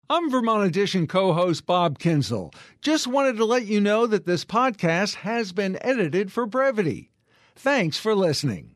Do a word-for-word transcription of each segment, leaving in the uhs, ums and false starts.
I'm Vermont Edition co-host Bob Kinsel. Just wanted to let you know that this podcast has been edited for brevity. Thanks for listening.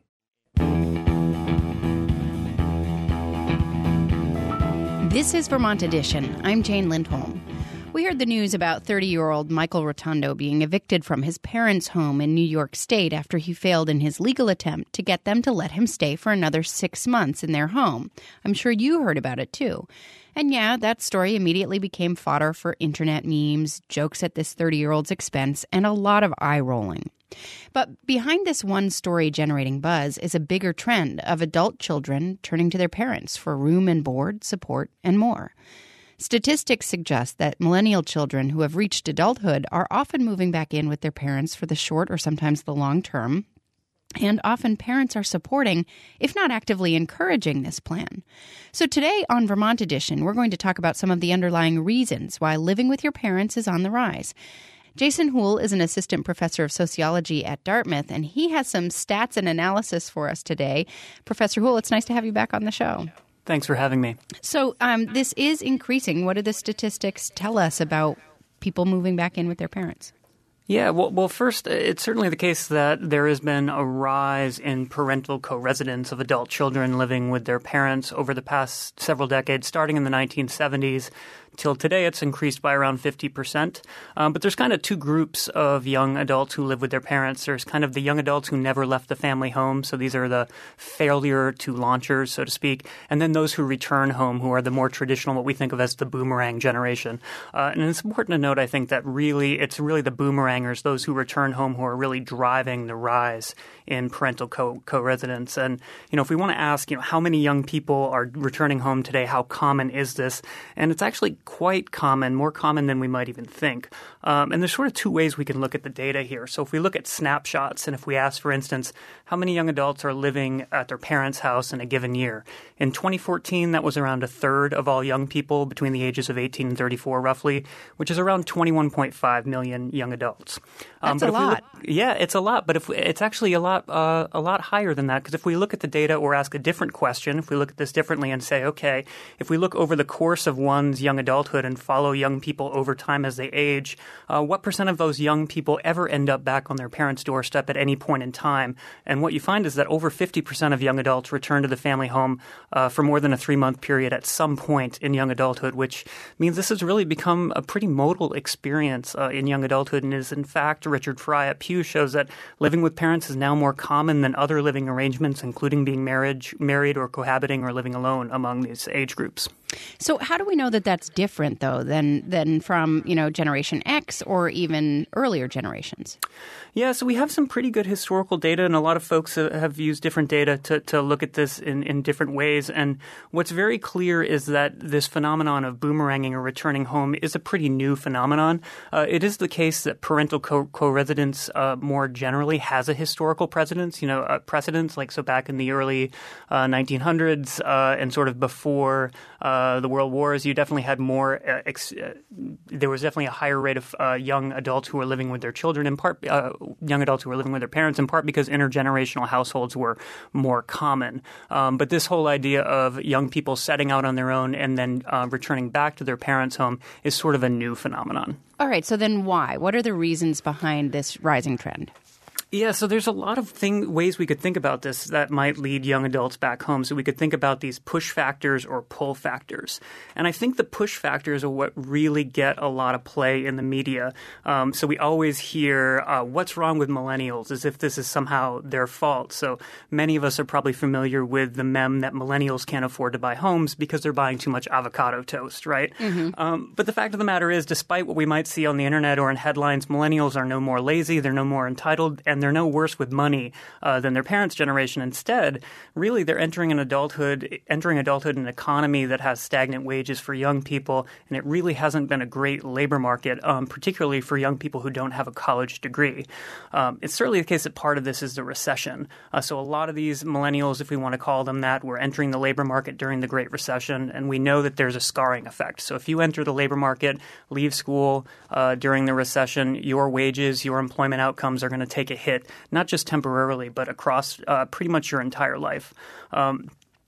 This is Vermont Edition. I'm Jane Lindholm. We heard the news about thirty-year-old Michael Rotundo being evicted from his parents' home in New York State after he failed in his legal attempt to get them to let him stay for another six months in their home. I'm sure you heard about it, too. And yeah, that story immediately became fodder for internet memes, jokes at this thirty-year-old's expense, and a lot of eye-rolling. But behind this one story generating buzz is a bigger trend of adult children turning to their parents for room and board, support, and more. Statistics suggest that millennial children who have reached adulthood are often moving back in with their parents for the short or sometimes the long term. And often parents are supporting, if not actively encouraging, this plan. So today on Vermont Edition, we're going to talk about some of the underlying reasons why living with your parents is on the rise. Jason Houle is an assistant professor of sociology at Dartmouth, and he has some stats and analysis for us today. Professor Houle, it's nice to have you back on the show. Thanks for having me. So um, this is increasing. What do the statistics tell us about people moving back in with their parents? Yeah, well, well, first, it's certainly the case that there has been a rise in parental co-residence of adult children living with their parents over the past several decades, starting in the nineteen seventies. Till today, it's increased by around fifty percent. Um, but there's kind of two groups of young adults who live with their parents. There's kind of the young adults who never left the family home. So these are the failure to launchers, so to speak. And then those who return home, who are the more traditional, what we think of as the boomerang generation. Uh, and it's important to note, I think, that really it's really the boomerangers, those who return home, who are really driving the rise in parental co- co-residence. And, you know, if we want to ask, you know, how many young people are returning home today, how common is this? And it's actually quite common, more common than we might even think. Um, and there's sort of two ways we can look at the data here. So if we look at snapshots, and if we ask, for instance, how many young adults are living at their parents' house in a given year? In twenty fourteen, that was around a third of all young people between the ages of eighteen and thirty-four, roughly, which is around twenty-one point five million young adults. Um, That's a lot. Look, yeah, it's a lot, but if we, it's actually a lot, uh, a lot higher than that. Because if we look at the data or ask a different question, if we look at this differently and say, okay, if we look over the course of one's young adulthood and follow young people over time as they age, uh, what percent of those young people ever end up back on their parents' doorstep at any point in time? And what you find is that over fifty percent of young adults return to the family home uh, for more than a three-month period at some point in young adulthood, which means this has really become a pretty modal experience uh, in young adulthood, and is, in fact, Richard Fry at Pew shows that living with parents is now more common than other living arrangements, including being marriage, married or cohabiting or living alone among these age groups. So how do we know that that's different, though, than than from, you know, Generation X or even earlier generations? Yeah, so we have some pretty good historical data, and a lot of folks have used different data to, to look at this in, in different ways. And what's very clear is that this phenomenon of boomeranging or returning home is a pretty new phenomenon. Uh, it is the case that parental co- co-residence uh, more generally has a historical precedence, you know, uh, precedence, like so back in the early uh, nineteen hundreds uh, and sort of before uh, the World Wars, you definitely had more uh, ex- uh, there was definitely a higher rate of uh, young adults who were living with their children, in part uh, young adults who were living with their parents, in part because intergenerational households were more common. Um, but this whole idea of young people setting out on their own and then uh, returning back to their parents' home is sort of a new phenomenon. All right. So then why? What are the reasons behind this rising trend? Yeah, so there's a lot of thing, ways we could think about this that might lead young adults back home. So we could think about these push factors or pull factors. And I think the push factors are what really get a lot of play in the media. Um, so we always hear, uh, what's wrong with millennials, as if this is somehow their fault. So many of us are probably familiar with the meme that millennials can't afford to buy homes because they're buying too much avocado toast, right? Mm-hmm. Um, but the fact of the matter is, despite what we might see on the internet or in headlines, millennials are no more lazy, they're no more entitled, and they're no worse with money uh, than their parents' generation. Instead, really, they're entering an adulthood, entering adulthood in an economy that has stagnant wages for young people, and it really hasn't been a great labor market, um, particularly for young people who don't have a college degree. Um, it's certainly the case that part of this is the recession. Uh, so a lot of these millennials, if we want to call them that, were entering the labor market during the Great Recession, and we know that there's a scarring effect. So if you enter the labor market, leave school uh, during the recession, your wages, your employment outcomes are going to take a hit, not just temporarily, but across uh, pretty much your entire life. Um,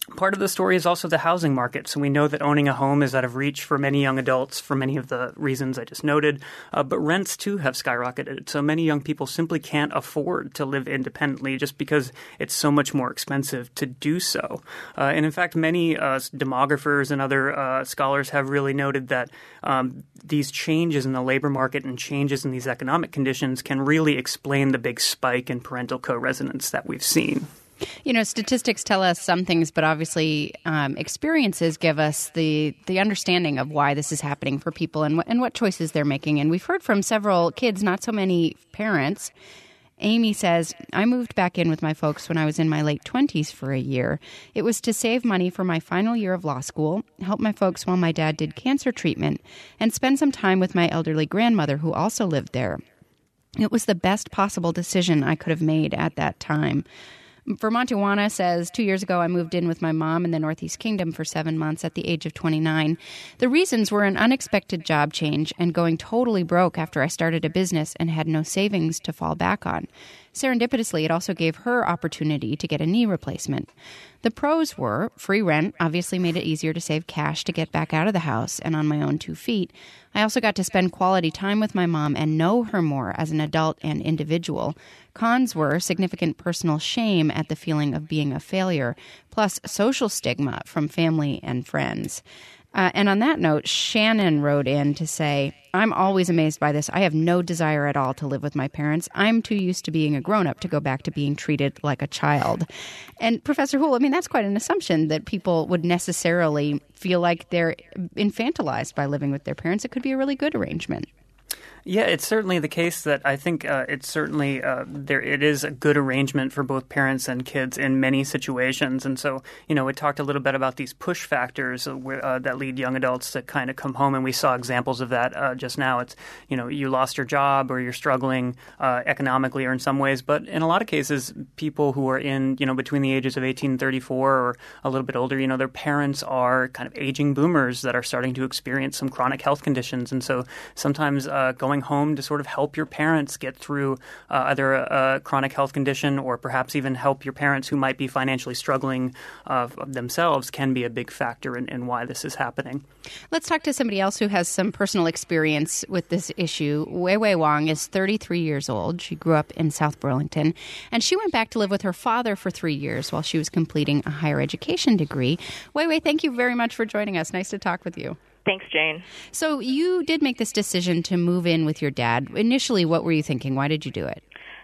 Part of the story is also the housing market. So we know that owning a home is out of reach for many young adults for many of the reasons I just noted. Uh, but rents, too, have skyrocketed. So many young people simply can't afford to live independently just because it's so much more expensive to do so. Uh, and in fact, many uh, demographers and other uh, scholars have really noted that um, these changes in the labor market and changes in these economic conditions can really explain the big spike in parental co-residence that we've seen. You know, statistics tell us some things, but obviously um, experiences give us the the understanding of why this is happening for people and what, and what choices they're making. And we've heard from several kids, not so many parents. Amy says, I moved back in with my folks when I was in my late twenties for a year. It was to save money for my final year of law school, help my folks while my dad did cancer treatment, and spend some time with my elderly grandmother who also lived there. It was the best possible decision I could have made at that time. Vermontiwana says, two years ago, I moved in with my mom in the Northeast Kingdom for seven months at the age of twenty-nine. The reasons were an unexpected job change and going totally broke after I started a business and had no savings to fall back on. Serendipitously, it also gave her opportunity to get a knee replacement. The pros were free rent obviously made it easier to save cash to get back out of the house and on my own two feet. I also got to spend quality time with my mom and know her more as an adult and individual. Cons were significant personal shame at the feeling of being a failure, plus social stigma from family and friends. Uh, and on that note, Shannon wrote in to say, I'm always amazed by this. I have no desire at all to live with my parents. I'm too used to being a grown-up to go back to being treated like a child. And Professor Houle, I mean, that's quite an assumption that people would necessarily feel like they're infantilized by living with their parents. It could be a really good arrangement. Yeah, it's certainly the case that I think uh, it's certainly uh, there. It is a good arrangement for both parents and kids in many situations. And so, you know, we talked a little bit about these push factors uh, where, uh, that lead young adults to kind of come home. And we saw examples of that uh, just now. It's, you know, you lost your job or you're struggling uh, economically or in some ways. But in a lot of cases, people who are in, you know, between the ages of eighteen and thirty-four or a little bit older, you know, their parents are kind of aging boomers that are starting to experience some chronic health conditions. And so sometimes uh, going home to sort of help your parents get through uh, either a, a chronic health condition or perhaps even help your parents who might be financially struggling uh, themselves can be a big factor in, in why this is happening. Let's talk to somebody else who has some personal experience with this issue. Wei Wei Wang is thirty-three years old. She grew up in South Burlington, and she went back to live with her father for three years while she was completing a higher education degree. Wei Wei, thank you very much for joining us. Nice to talk with you. Thanks, Jane. So you did make this decision to move in with your dad. Initially, what were you thinking? Why did you do it?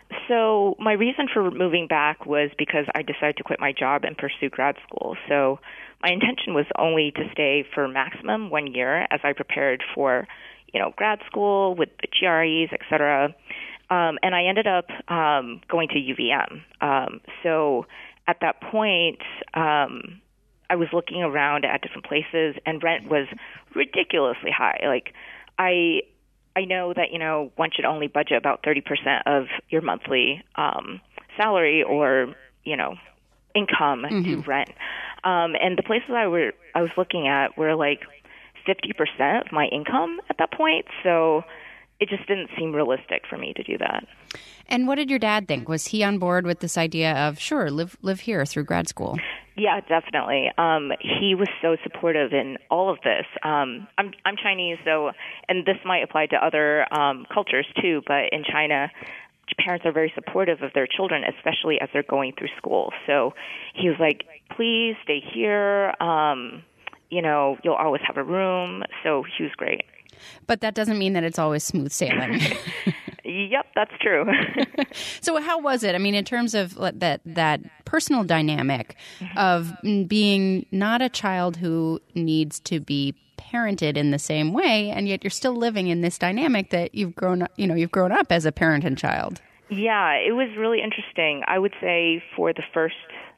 So my reason for moving back was because I decided to quit my job and pursue grad school. So my intention was only to stay for maximum one year as I prepared for, you know, grad school with the G R Es, et cetera. Um, and I ended up um, going to U V M. Um, so at that point, um, I was looking around at different places, and rent was ridiculously high. Like, I I know that, you know, one should only budget about thirty percent of your monthly um, salary or, you know, income mm-hmm. to rent. Um, and the places I were I was looking at were like fifty percent of my income at that point. So it just didn't seem realistic for me to do that. And what did your dad think? Was he on board with this idea of, sure, live live here through grad school? Yeah, definitely. Um, he was so supportive in all of this. Um, I'm I'm Chinese, so, and this might apply to other um, cultures too, but in China, parents are very supportive of their children, especially as they're going through school. So he was like, please stay here. Um, you know, you'll always have a room. So he was great. But that doesn't mean that it's always smooth sailing. Yep, that's true. So how was it? I mean, in terms of that that personal dynamic of being not a child who needs to be parented in the same way, and yet you're still living in this dynamic that you've grown up, you know, you've grown up as a parent and child. Yeah, it was really interesting. I would say for the first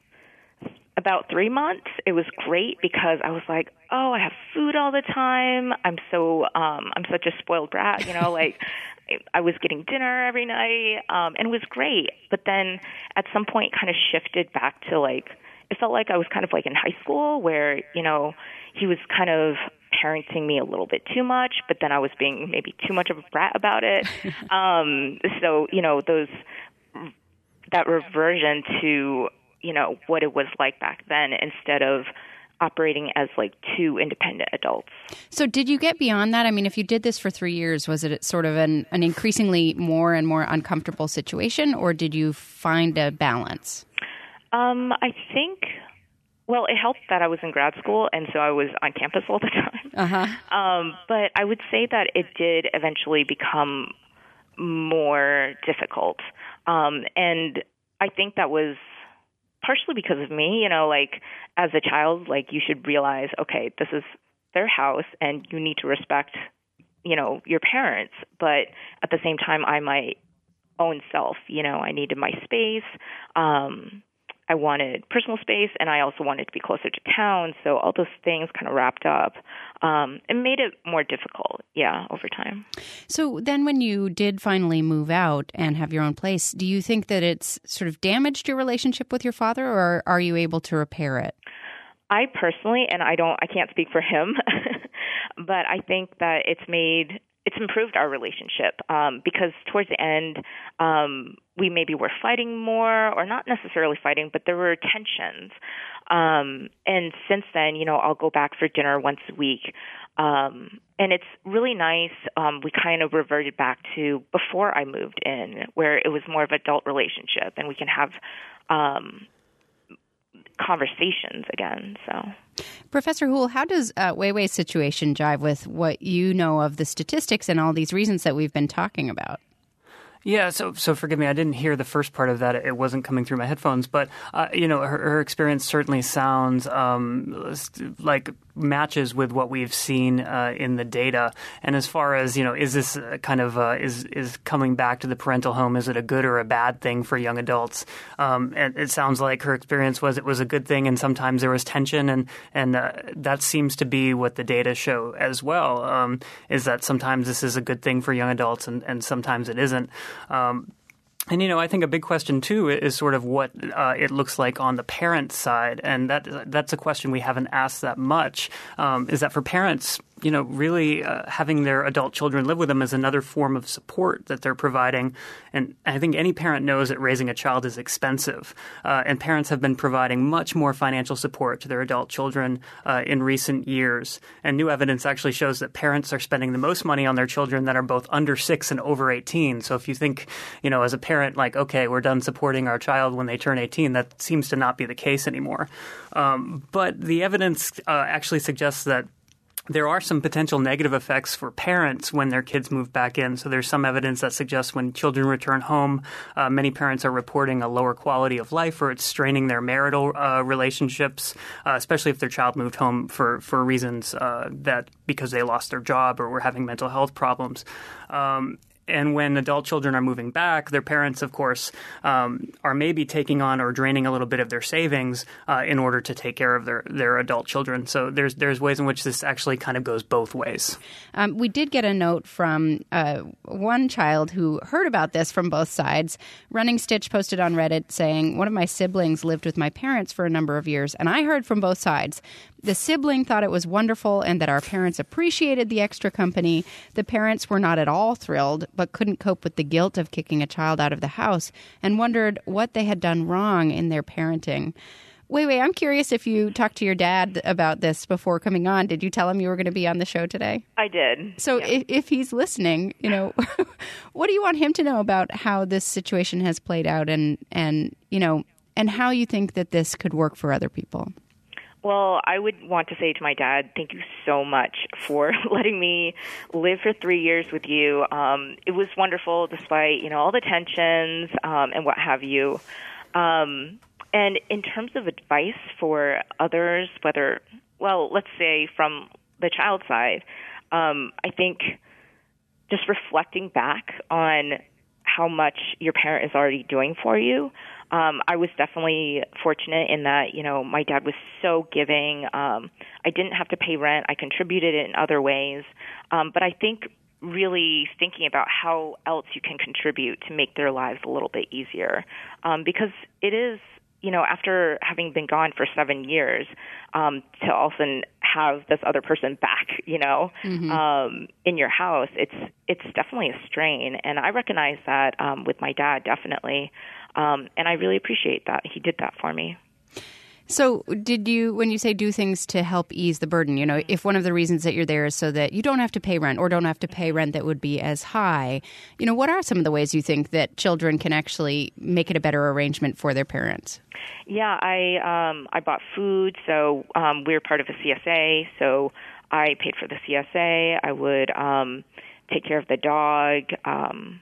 about three months, it was great because I was like, oh, I have food all the time. I'm so, um, I'm such a spoiled brat, you know, like I was getting dinner every night, um, and it was great. But then at some point kind of shifted back to like, it felt like I was kind of like in high school where, you know, he was kind of parenting me a little bit too much, but then I was being maybe too much of a brat about it. um, so, you know, those, that reversion to, you know, what it was like back then instead of operating as like two independent adults. So did you get beyond that? I mean, if you did this for three years, was it sort of an, an increasingly more and more uncomfortable situation, or did you find a balance? Um, I think, well, it helped that I was in grad school, and so I was on campus all the time. Uh-huh. Um, but I would say that it did eventually become more difficult. Um, and I think that was partially because of me, you know, like as a child, like you should realize, okay, this is their house and you need to respect, you know, your parents. But at the same time, I my own self, you know, I needed my space. Um, I wanted personal space, and I also wanted to be closer to town. So all those things kind of wrapped up um, and made it more difficult, yeah, over time. So then when you did finally move out and have your own place, do you think that it's sort of damaged your relationship with your father, or are you able to repair it? I personally, and I don't, I can't speak for him, but I think that it's made... it's improved our relationship um, because towards the end, um, we maybe were fighting more, or not necessarily fighting, but there were tensions. Um, and since then, you know, I'll go back for dinner once a week. Um, and it's really nice. Um, we kind of reverted back to before I moved in, where it was more of an adult relationship, and we can have um, conversations again. So. Professor Houle, how does uh, Wei Wei's situation jive with what you know of the statistics and all these reasons that we've been talking about? Yeah, so so forgive me, I didn't hear the first part of that. It wasn't coming through my headphones. But, uh, you know, her, her experience certainly sounds um, like matches with what we've seen uh, in the data. And as far as, you know, is this kind of uh, is is coming back to the parental home, is it a good or a bad thing for young adults? Um, and it sounds like her experience was it was a good thing, and sometimes there was tension. And, and uh, that seems to be what the data show as well, um, is that sometimes this is a good thing for young adults and, and sometimes it isn't. Um, and, you know, I think a big question, too, is sort of what uh, it looks like on the parent side. And that that's a question we haven't asked that much, um, is that for parents, you know, really uh, having their adult children live with them is another form of support that they're providing. And I think any parent knows that raising a child is expensive. Uh, and parents have been providing much more financial support to their adult children uh, in recent years. And new evidence actually shows that parents are spending the most money on their children that are both under six and over eighteen. So if you think, you know, as a parent, like, okay, we're done supporting our child when they turn eighteen, that seems to not be the case anymore. Um, but the evidence uh, actually suggests that there are some potential negative effects for parents when their kids move back in. So there's some evidence that suggests when children return home, uh, many parents are reporting a lower quality of life, or it's straining their marital uh, relationships, uh, especially if their child moved home for, for reasons uh, that because they lost their job or were having mental health problems. Um, And when adult children are moving back, their parents, of course, um, are maybe taking on or draining a little bit of their savings uh, in order to take care of their, their adult children. So there's there's ways in which this actually kind of goes both ways. Um, we did get a note from uh, one child who heard about this from both sides. Running Stitch posted on Reddit saying, one of my siblings lived with my parents for a number of years, and I heard from both sides. The sibling thought it was wonderful and that our parents appreciated the extra company. The parents were not at all thrilled, but couldn't cope with the guilt of kicking a child out of the house and wondered what they had done wrong in their parenting. Wait, wait, I'm curious if you talked to your dad about this before coming on. Did you tell him you were going to be on the show today? I did. So yeah. if, if he's listening, you know, what do you want him to know about how this situation has played out and, and, you know, and how you think that this could work for other people? Well, I would want to say to my dad, thank you so much for letting me live for three years with you. Um, it was wonderful despite, you know, all the tensions um, and what have you. Um, and in terms of advice for others, whether, well, let's say from the child side, um, I think just reflecting back on how much your parent is already doing for you. Um, I was definitely fortunate in that, you know, my dad was so giving. Um, I didn't have to pay rent. I contributed in other ways. Um, but I think really thinking about how else you can contribute to make their lives a little bit easier. Um, because it is, you know, after having been gone for seven years, um, to also have this other person back, you know, mm-hmm. um, in your house, it's it's definitely a strain. And I recognize that um, with my dad, definitely. Um, and I really appreciate that. He did that for me. So did you, when you say do things to help ease the burden, you know, if one of the reasons that you're there is so that you don't have to pay rent or don't have to pay rent that would be as high, you know, what are some of the ways you think that children can actually make it a better arrangement for their parents? Yeah, I um, I bought food, so um, we were part of a C S A, so I paid for the C S A. I would um, take care of the dog, um,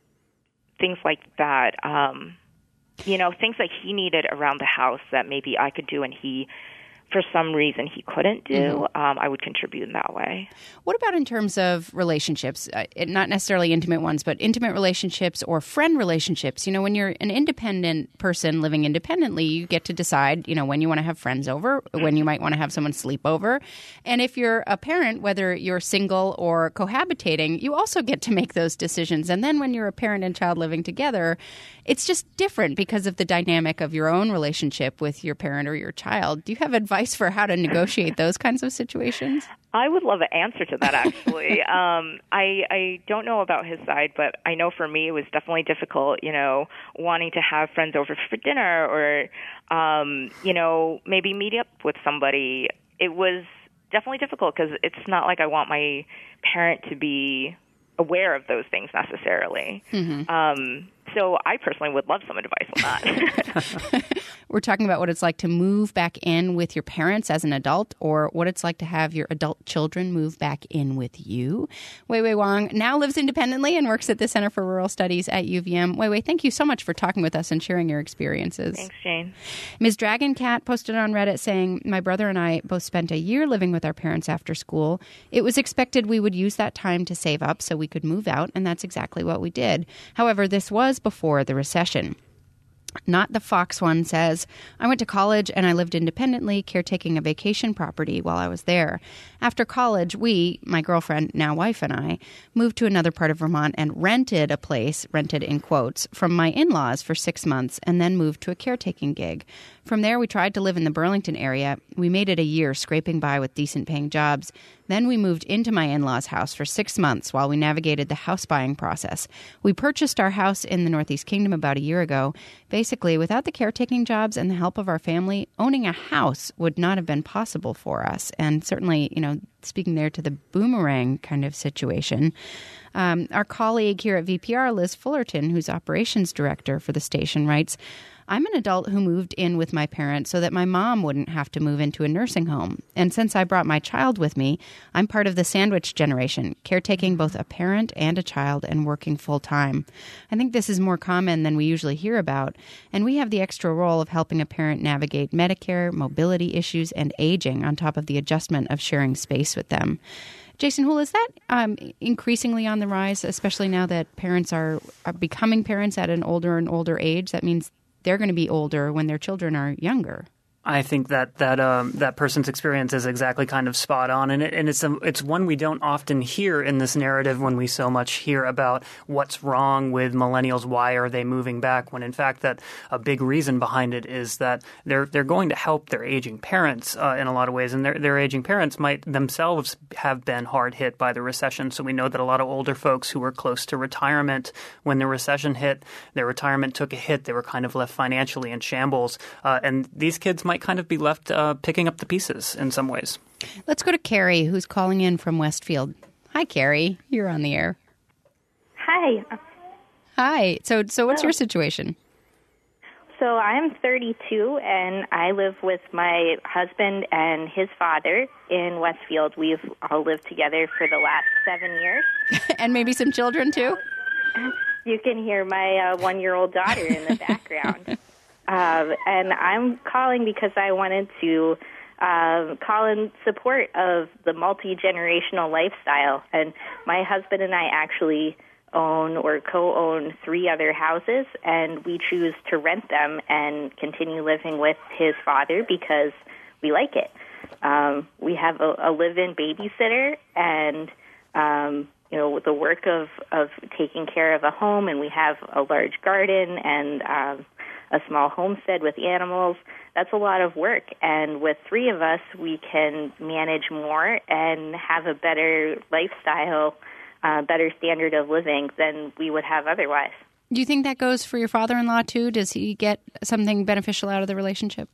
things like that. Um You know, things that he needed around the house that maybe I could do and he, for some reason, he couldn't do, mm-hmm. um, I would contribute in that way. What about in terms of relationships? Uh, not necessarily intimate ones, but intimate relationships or friend relationships. You know, when you're an independent person living independently, you get to decide, you know, when you want to have friends over, mm-hmm. when you might want to have someone sleep over. And if you're a parent, whether you're single or cohabitating, you also get to make those decisions. And then when you're a parent and child living together, it's just different because of the dynamic of your own relationship with your parent or your child. Do you have advice for how to negotiate those kinds of situations? I would love an answer to that, actually. um, I, I don't know about his side, but I know for me it was definitely difficult, you know, wanting to have friends over for dinner or, um, you know, maybe meet up with somebody. It was definitely difficult because it's not like I want my parent to be aware of those things necessarily. Mm-hmm. Um, so I personally would love some advice on that. We're talking about what it's like to move back in with your parents as an adult or what it's like to have your adult children move back in with you. Wei Wei Wang now lives independently and works at the Center for Rural Studies at U V M. Wei Wei, thank you so much for talking with us and sharing your experiences. Thanks, Jane. Miz Dragon Cat posted on Reddit saying, my brother and I both spent a year living with our parents after school. It was expected we would use that time to save up so we could move out, and that's exactly what we did. However, this was before the recession. Not the Fox one says, I went to college and I lived independently, caretaking a vacation property while I was there. After college, we, my girlfriend, now wife, and I, moved to another part of Vermont and rented a place, rented in quotes, from my in-laws for six months and then moved to a caretaking gig. From there, we tried to live in the Burlington area. We made it a year, scraping by with decent paying jobs. Then we moved into my in-laws' house for six months while we navigated the house buying process. We purchased our house in the Northeast Kingdom about a year ago. Basically, without the caretaking jobs and the help of our family, owning a house would not have been possible for us. And certainly, you know, speaking there to the boomerang kind of situation. Um, our colleague here at V P R, Liz Fullerton, who's operations director for the station, writes, I'm an adult who moved in with my parents so that my mom wouldn't have to move into a nursing home. And since I brought my child with me, I'm part of the sandwich generation, caretaking both a parent and a child and working full time. I think this is more common than we usually hear about. And we have the extra role of helping a parent navigate Medicare, mobility issues, and aging on top of the adjustment of sharing space with them. Jason Houle, is that um, increasingly on the rise, especially now that parents are, are becoming parents at an older and older age? That means they're going to be older when their children are younger. I think that that um, that person's experience is exactly kind of spot on, and it, and it's a, it's one we don't often hear in this narrative when we so much hear about what's wrong with millennials, why are they moving back? When in fact that a big reason behind it is that they're they're going to help their aging parents uh, in a lot of ways, and their their aging parents might themselves have been hard hit by the recession. So we know that a lot of older folks who were close to retirement when the recession hit, their retirement took a hit. They were kind of left financially in shambles, uh, and these kids might kind of be left uh, picking up the pieces in some ways. Let's go to Carrie, who's calling in from Westfield. Hi, Carrie. You're on the air. Hi. Hi. So, so what's Hello. your situation? So I'm thirty-two, and I live with my husband and his father in Westfield. We've all lived together for the last seven years. And maybe some children, too? You can hear my uh, one-year-old daughter in the background. Uh, and I'm calling because I wanted to uh, call in support of the multi-generational lifestyle. And my husband and I actually own or co-own three other houses, and we choose to rent them and continue living with his father because we like it. Um, we have a, a live-in babysitter and, um, you know, the work of, of taking care of a home, and we have a large garden and um, a small homestead with animals. That's a lot of work. And with three of us, we can manage more and have a better lifestyle, uh, better standard of living than we would have otherwise. Do you think that goes for your father-in-law, too? Does he get something beneficial out of the relationship?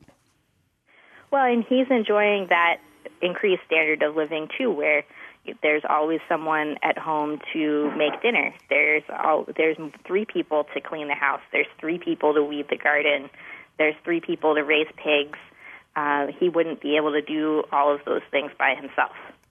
Well, and he's enjoying that increased standard of living, too, where there's always someone at home to make dinner. There's all, there's three people to clean the house. There's three people to weed the garden. There's three people to raise pigs. Uh, he wouldn't be able to do all of those things by himself.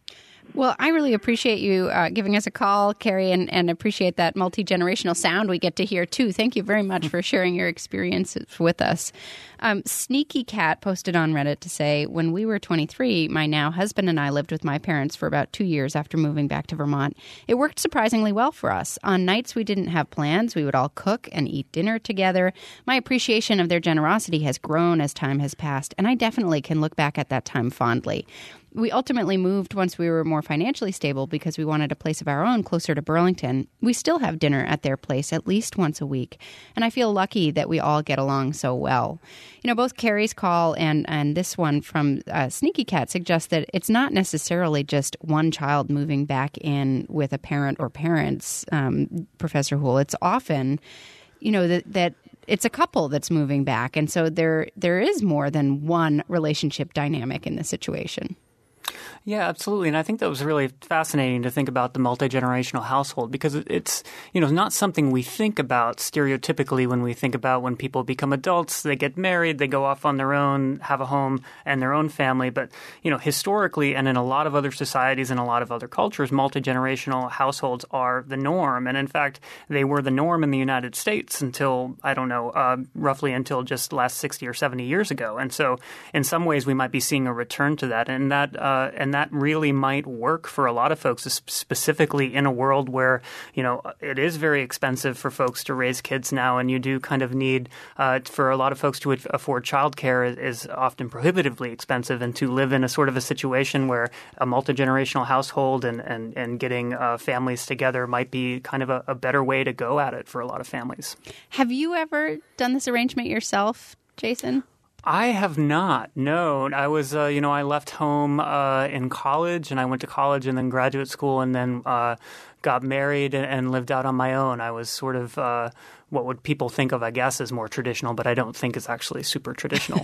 Well, I really appreciate you uh, giving us a call, Carrie, and, and appreciate that multi-generational sound we get to hear, too. Thank you very much for sharing your experiences with us. Um, Sneaky Cat posted on Reddit to say, when we were twenty-three, my now husband and I lived with my parents for about two years after moving back to Vermont. It worked surprisingly well for us. On nights we didn't have plans, we would all cook and eat dinner together. My appreciation of their generosity has grown as time has passed, and I definitely can look back at that time fondly. We ultimately moved once we were more financially stable because we wanted a place of our own closer to Burlington. We still have dinner at their place at least once a week, and I feel lucky that we all get along so well. You know, both Carrie's call and, and this one from uh, Sneaky Cat suggest that it's not necessarily just one child moving back in with a parent or parents, um, Professor Houle. It's often, you know, that that it's a couple that's moving back, and so there there is more than one relationship dynamic in this situation. Yeah, absolutely. And I think that was really fascinating to think about the multi-generational household because it's, you know, not something we think about stereotypically when we think about when people become adults, they get married, they go off on their own, have a home and their own family. But, you know, historically and in a lot of other societies and a lot of other cultures, multi-generational households are the norm. And in fact, they were the norm in the United States until, I don't know, uh, roughly until just last sixty or seventy years ago. And so in some ways we might be seeing a return to that. And that, uh, and that really might work for a lot of folks, specifically in a world where, you know, it is very expensive for folks to raise kids now, and you do kind of need, uh, for a lot of folks to afford childcare is, is often prohibitively expensive, and to live in a sort of a situation where a multi-generational household and, and, and getting uh, families together might be kind of a, a better way to go at it for a lot of families. Have you ever done this arrangement yourself, Jason? I have not. No, I was, uh, you know, I left home uh, in college, and I went to college and then graduate school, and then uh, got married and, and lived out on my own. I was sort of uh, what would people think of, I guess, as more traditional, but I don't think is actually super traditional.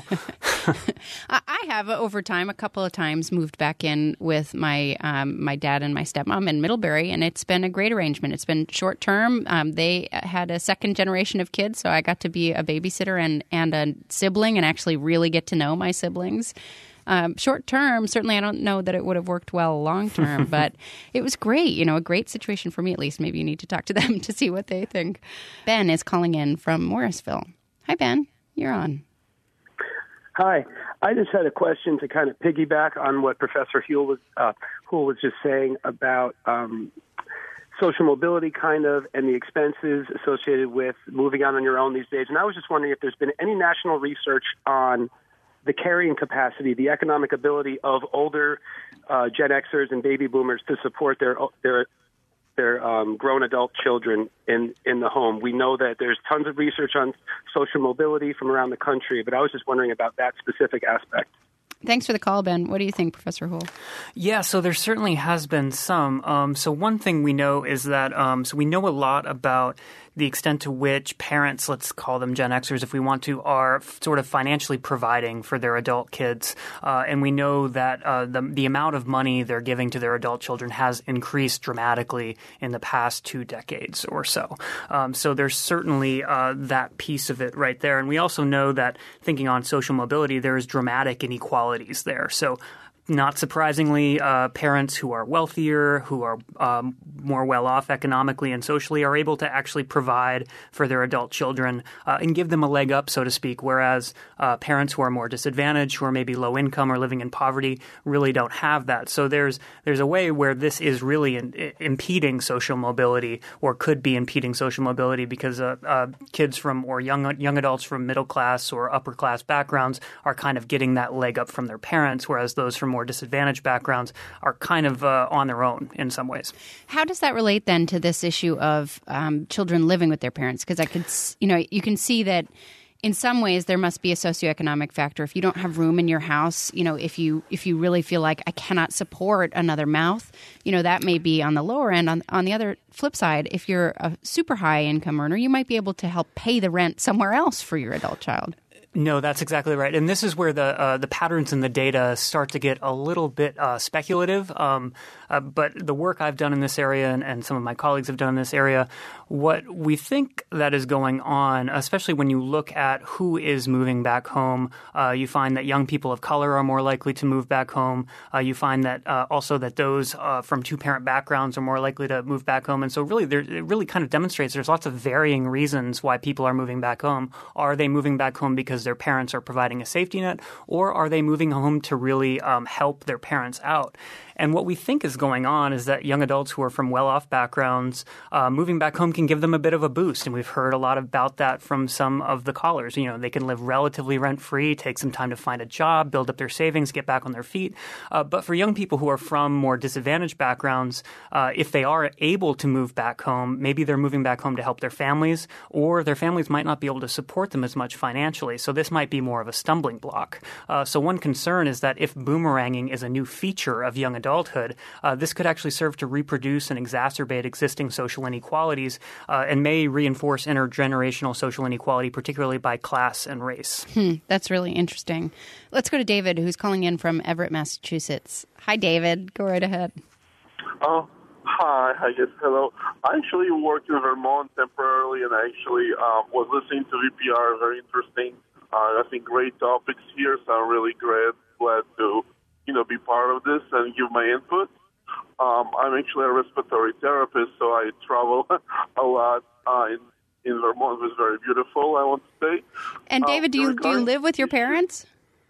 I have, over time, a couple of times moved back in with my um, my dad and my stepmom in Middlebury, and it's been a great arrangement. It's been short term. Um, they had a second generation of kids, so I got to be a babysitter and, and a sibling and actually really get to know my siblings. Um, short term, certainly I don't know that it would have worked well long term, but it was great, you know, a great situation for me at least. Maybe you need to talk to them to see what they think. Ben is calling in from Morrisville. Hi, Ben. You're on. Hi. I just had a question to kind of piggyback on what Professor Houle was, uh, Houle was just saying about um, social mobility kind of and the expenses associated with moving out on your own these days. And I was just wondering if there's been any national research on the carrying capacity, the economic ability of older uh, Gen Xers and baby boomers to support their their their um, grown adult children in, in the home. We know that there's tons of research on social mobility from around the country, but I was just wondering about that specific aspect. Thanks for the call, Ben. What do you think, Professor Houle? Yeah, so there certainly has been some. Um, so one thing we know is that um, so we know a lot about the extent to which parents, let's call them Gen Xers if we want to, are f- sort of financially providing for their adult kids. Uh, and we know that uh, the, the amount of money they're giving to their adult children has increased dramatically in the past two decades or so. Um, so there's certainly uh, that piece of it right there. And we also know that thinking on social mobility, there is dramatic inequalities there. So not surprisingly, uh, parents who are wealthier, who are um, more well-off economically and socially are able to actually provide for their adult children uh, and give them a leg up, so to speak, whereas uh, parents who are more disadvantaged, who are maybe low income or living in poverty, really don't have that. So there's there's a way where this is really in, impeding social mobility, or could be impeding social mobility, because uh, uh, kids from or young young adults from middle class or upper class backgrounds are kind of getting that leg up from their parents, whereas those from more disadvantaged backgrounds are kind of uh, on their own in some ways. How does that relate then to this issue of um, children living with their parents? Because I could, you know, you can see that in some ways there must be a socioeconomic factor. If you don't have room in your house, you know, if you if you really feel like I cannot support another mouth, you know, that may be on the lower end. On on the other flip side, if you're a super high income earner, you might be able to help pay the rent somewhere else for your adult child. No, that's exactly right. And this is where the uh, the patterns in the data start to get a little bit uh, speculative. Um, uh, but the work I've done in this area and, and some of my colleagues have done in this area, what we think that is going on, especially when you look at who is moving back home, uh, you find that young people of color are more likely to move back home. Uh, you find that uh, also that those uh, from two-parent backgrounds are more likely to move back home. And so really, there, it really kind of demonstrates there's lots of varying reasons why people are moving back home. Are they moving back home because their parents are providing a safety net, or are they moving home to really um, help their parents out? And what we think is going on is that young adults who are from well-off backgrounds, uh, moving back home can give them a bit of a boost. And we've heard a lot about that from some of the callers. You know, they can live relatively rent-free, take some time to find a job, build up their savings, get back on their feet. Uh, but for young people who are from more disadvantaged backgrounds, uh, if they are able to move back home, maybe they're moving back home to help their families, or their families might not be able to support them as much financially. So this might be more of a stumbling block. Uh, so one concern is that if boomeranging is a new feature of young adults, adulthood, uh, this could actually serve to reproduce and exacerbate existing social inequalities uh, and may reinforce intergenerational social inequality, particularly by class and race. Hmm, that's really interesting. Let's go to David, who's calling in from Everett, Massachusetts. Hi, David. Go right ahead. Oh, hi. Hi, yes, hello. I actually worked in Vermont temporarily, and I actually um, was listening to V P R. Very interesting. Uh, I think great topics here, so I'm really glad, glad to you know, be part of this and give my input. Um, I'm actually a respiratory therapist, so I travel a lot uh, in, in Vermont. It was very beautiful, I want to say. And David, um, do you do you live with your parents?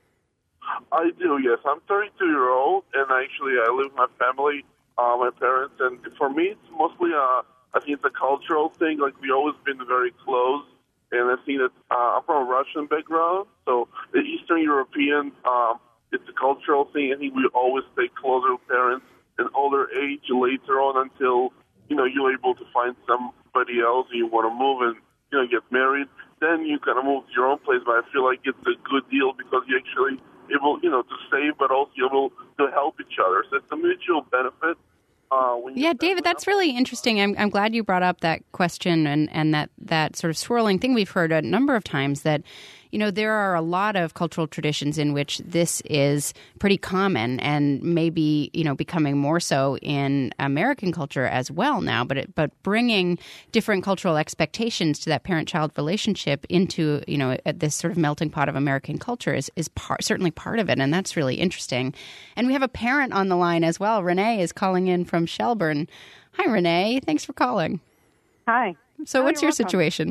I do, yes. I'm thirty-two-year-old, and actually I live with my family, uh, my parents. And for me, it's mostly, uh, I think it's a cultural thing. Like, we've always been very close. And I think that uh, I'm from a Russian background, so the Eastern European um, it's a cultural thing. I think we always stay closer to parents in older age later on until, you know, you're able to find somebody else and you want to move and, you know, get married. Then you kind of move to your own place. But I feel like it's a good deal because you're actually able, you know, to save, but also you're able to help each other. So it's a mutual benefit. Uh, when yeah, David, that's really interesting. I'm, I'm glad you brought up that question and, and that, that sort of swirling thing we've heard a number of times that, you know, there are a lot of cultural traditions in which this is pretty common and maybe, you know, becoming more so in American culture as well now. But it, but bringing different cultural expectations to that parent-child relationship into, you know, this sort of melting pot of American culture is, is part, certainly part of it. And that's really interesting. And we have a parent on the line as well. Renee is calling in from Shelburne. Hi, Renee. Thanks for calling. Hi. So oh, what's your welcome. situation?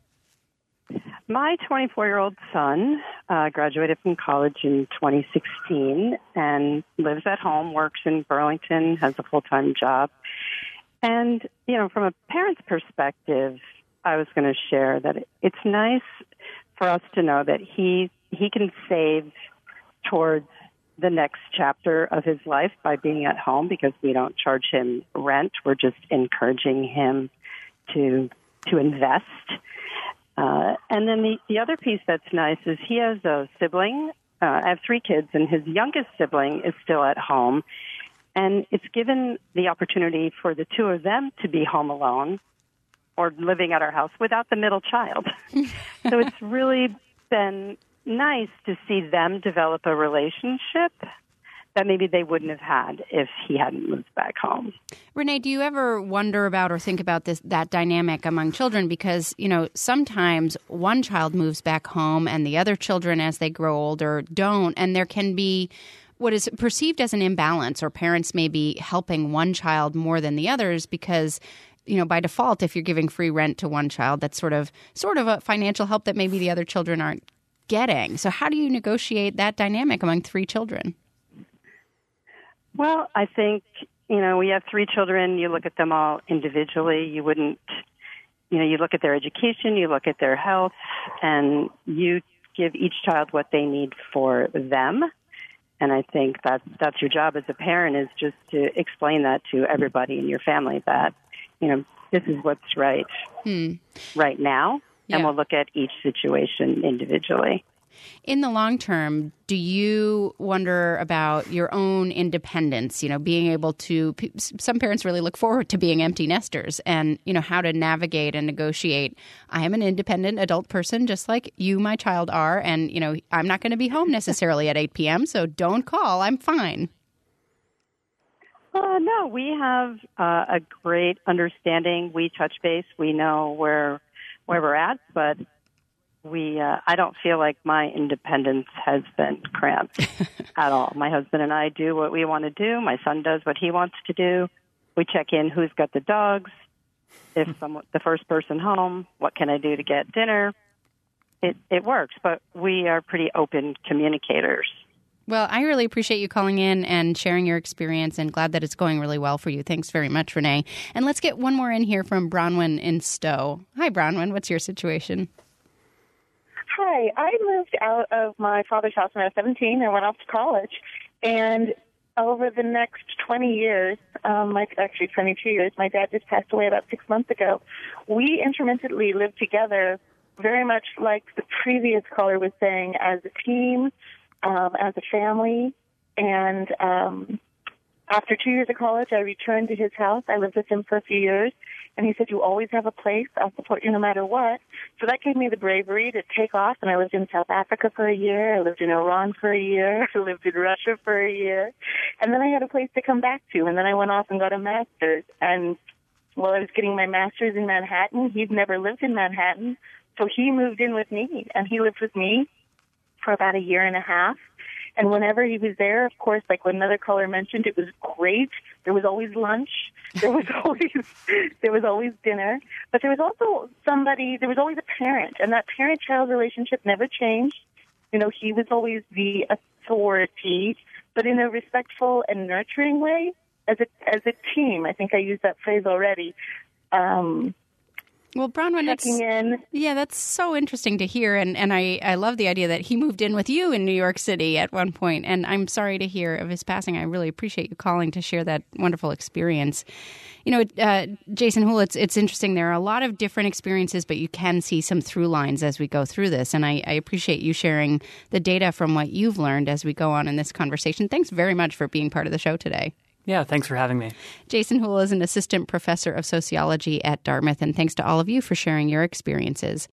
My twenty-four-year-old son uh, graduated from college in twenty sixteen and lives at home, works in Burlington, has a full-time job. And, you know, from a parent's perspective, I was going to share that it's nice for us to know that he he can save towards the next chapter of his life by being at home because we don't charge him rent. We're just encouraging him to to invest. Uh, and then the, the other piece that's nice is he has a sibling. Uh, I have three kids, and his youngest sibling is still at home. And it's given the opportunity for the two of them to be home alone or living at our house without the middle child. So it's really been nice to see them develop a relationship that maybe they wouldn't have had if he hadn't moved back home. Renee, do you ever wonder about or think about this that dynamic among children? Because, you know, sometimes one child moves back home and the other children, as they grow older, don't. And there can be what is perceived as an imbalance, or parents may be helping one child more than the others because, you know, by default, if you're giving free rent to one child, that's sort of sort of a financial help that maybe the other children aren't getting. So how do you negotiate that dynamic among three children? Well, I think, you know, we have three children. You look at them all individually. You wouldn't, you know, you look at their education, you look at their health, and you give each child what they need for them. And I think that that's your job as a parent, is just to explain that to everybody in your family that, you know, this is what's right hmm. right now. Yeah. and we'll look at each situation individually. In the long term, do you wonder about your own independence, you know, being able to – some parents really look forward to being empty nesters and, you know, how to navigate and negotiate. I am an independent adult person just like you, my child, are. And, you know, I'm not going to be home necessarily at eight p.m., so don't call. I'm fine. Uh, no, we have uh, a great understanding. We touch base. We know where where we're at, but – We, uh, I don't feel like my independence has been cramped at all. My husband and I do what we want to do. My son does what he wants to do. We check in who's got the dogs. If someone, the first person home, what can I do to get dinner? It, it works, but we are pretty open communicators. Well, I really appreciate you calling in and sharing your experience, and glad that it's going really well for you. Thanks very much, Renee. And let's get one more in here from Bronwyn in Stowe. Hi, Bronwyn. What's your situation? Hi, I moved out of my father's house when I was seventeen and went off to college. And over the next twenty years, um, my, actually twenty-two years, my dad just passed away about six months ago. We intermittently lived together very much like the previous caller was saying, as a team, um, as a family. And um, after two years of college, I returned to his house. I lived with him for a few years. And he said, you always have a place. I'll support you no matter what. So that gave me the bravery to take off. And I lived in South Africa for a year. I lived in Iran for a year. I lived in Russia for a year. And then I had a place to come back to. And then I went off and got a master's. And while I was getting my master's in Manhattan, he'd never lived in Manhattan. So he moved in with me. And he lived with me for about a year and a half. And whenever he was there, of course, like what another caller mentioned, it was great. There was always lunch. There was always there was always dinner. But there was also somebody, there was always a parent. And that parent-child relationship never changed. You know, he was always the authority, but in a respectful and nurturing way as a, as a team. I think I used that phrase already. Um Well, Bronwyn, that's, in. yeah, that's so interesting to hear. And, and I, I love the idea that he moved in with you in New York City at one point. And I'm sorry to hear of his passing. I really appreciate you calling to share that wonderful experience. You know, uh, Jason Houle, it's, it's interesting. There are a lot of different experiences, but you can see some through lines as we go through this. And I, I appreciate you sharing the data from what you've learned as we go on in this conversation. Thanks very much for being part of the show today. Yeah, thanks for having me. Jason Houle is an assistant professor of sociology at Dartmouth, and thanks to all of you for sharing your experiences.